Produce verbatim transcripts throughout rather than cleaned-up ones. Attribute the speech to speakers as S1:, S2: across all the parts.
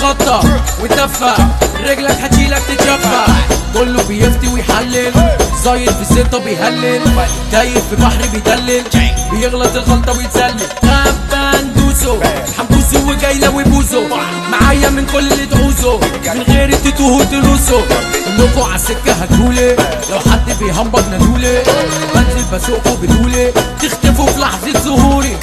S1: تتخطى وتدفى رجلك هتشيلك تتشفى. كله بيفتي ويحلل زايد في السته بيهلل تايه في بحر بيدلل بيغلط الغلطه ويتسلل. غابة ندوسه حنبوسه وجايله وبوزه معايا من كل اللي تعوزه من غير تتوه وتلوسه. كلكوا عالسكه هتقولي لو حد بيهمبط نادولي بنزل بسوقه بتقولي تختفوا في لحظه ظهوري.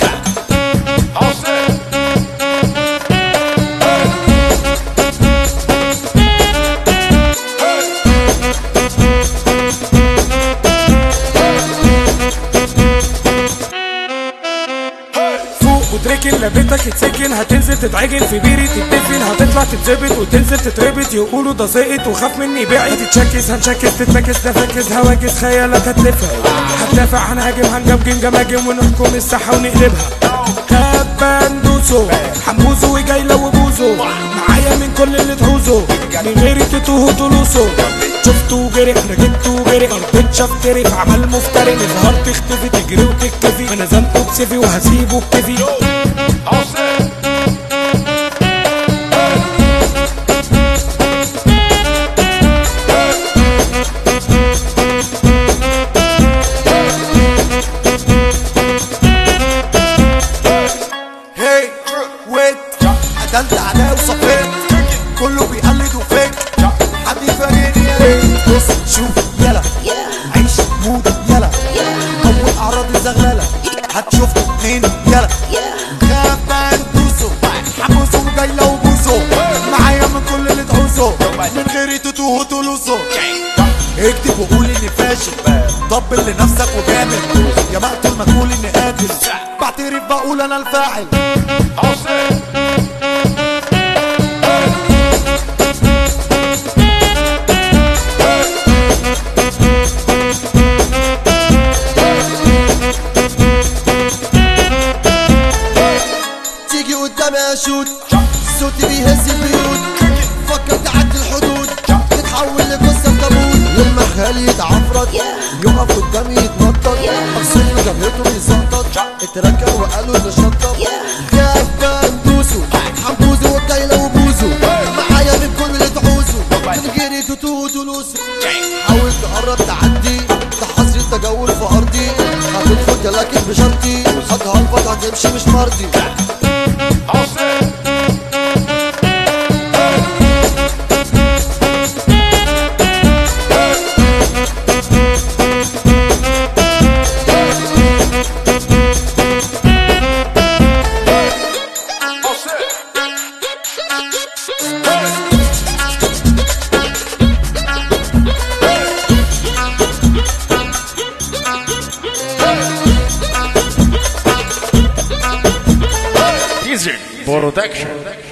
S2: وتركن لبيتك اتسكن هتنزل تتعجن في بيري تتدفن هتطلع تتظبط وتنزل تتربط يقولوا ده سقط وخاف مني بعيد. هتتشكس هنشكس تتفكس تفكس هواجس خيالك هتلفها هتدافع هنهاجم هنجمجم جماجم ونحكم الساحه ونقلبها. غابة ندوسه حنبوزه وجايله وبوزه معايا من كل اللي تعوزه من غيري تتوه وتلوسه. شفته جري انا جبته جري ارض شفتري في عمل مفتري نظهر تختفي تجري وتكتفي انا زنقه بسيفي وهسيبه بكفي.
S3: هي ويت قتلت عليه وصفيت كله بيقلد وفيك حد يفارقني يا ريت. بص شوف يلا عيش مود يلا اول اعراض الزغلله هتشوفوا اتنين يلا. غابة ندوسه حبوسه وجايله وبوسه معايا من كل اللي تعوزه من غيري تتوه وتلوسه. اكتب وقول اني فاشل طبل لنفسك وجامل يا مقتل ما تقول اني قاتل بعترف بقول انا الفاعل. تيجي قدامي اشوت صوتي بيهز البيوت فكر تعدي الحدود تتحول لقصه كابوس والمخال يتعفرت يقف قدامي يتنطط اغسل له جبهته بيزنطط اتركب وقالوا اللي شطط. غابة ندوسه حنبوزه وجايله وبوزه معايا من كل اللي تعوزه من غيري تتوه وتلوسه. حاول تقرب تعدي ده حظر التجول في ارضي هتدخل لكن بشرطي هتهلفط هتمشي مش مرضي.
S4: Production.